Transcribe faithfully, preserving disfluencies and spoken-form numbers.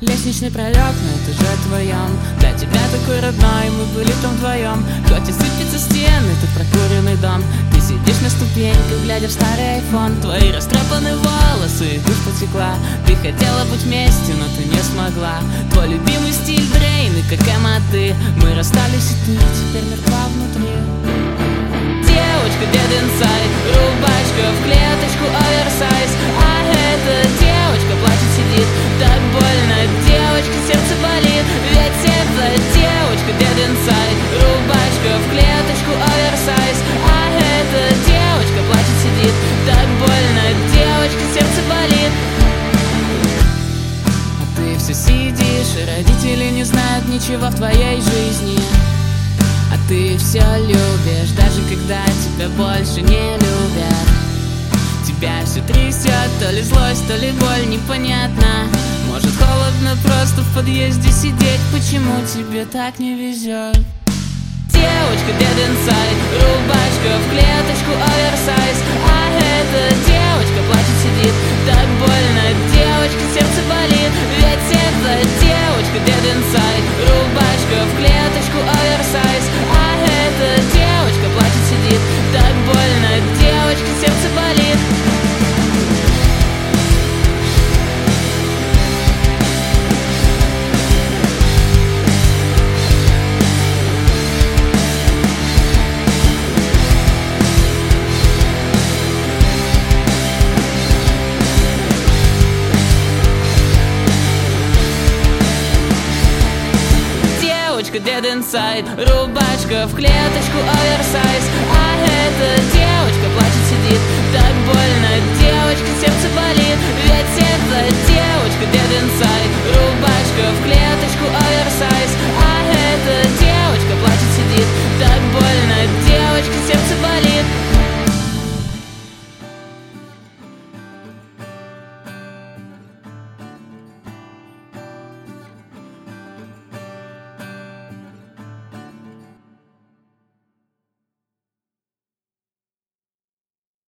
Лестничный пролет на этаже твоем, для тебя такой родной, мы были там вдвоем. Хоть и сыпется стены, тут прокуренный дом. Ты сидишь на ступеньках, глядя в старый айфон. Твои растрепанные волосы, тушь потекла. Ты хотела быть вместе, но ты не смогла. Твой любимый стиль дрейн и как Эмма ты. Мы расстались, и ты теперь мертва внутри. Девочка, dead inside, рубашка в клеточку оверсайз. А эта девочка плачет, сидит, так больно, девочка, сердце болит. Ведь это девочка, dead inside, рубашка в клеточку оверсайз. А эта девочка плачет, сидит, так больно, девочка, сердце болит. А ты все сидишь, и родители не знают ничего в твоей жизни. А ты все любишь, даже когда тебя больше не любят. Тебя все трясет, то ли злость, то ли боль, непонятно. Может, холодно просто в подъезде сидеть. Почему тебе так не везет? Девочка, dead inside, рубашка в клеточку оверсайз. А эта девочка плачет, сидит, так больно, девочка, сердце болит. Ведь это девочка, dead inside, рубашка в клеточку оверсайз. А эта девочка плачет, сидит, так больно, девочка, сердце болит. Dead inside, рубашка в клеточку оверсайз. А эта девочка плачет, сидит, так больно, девочка, сердце болит.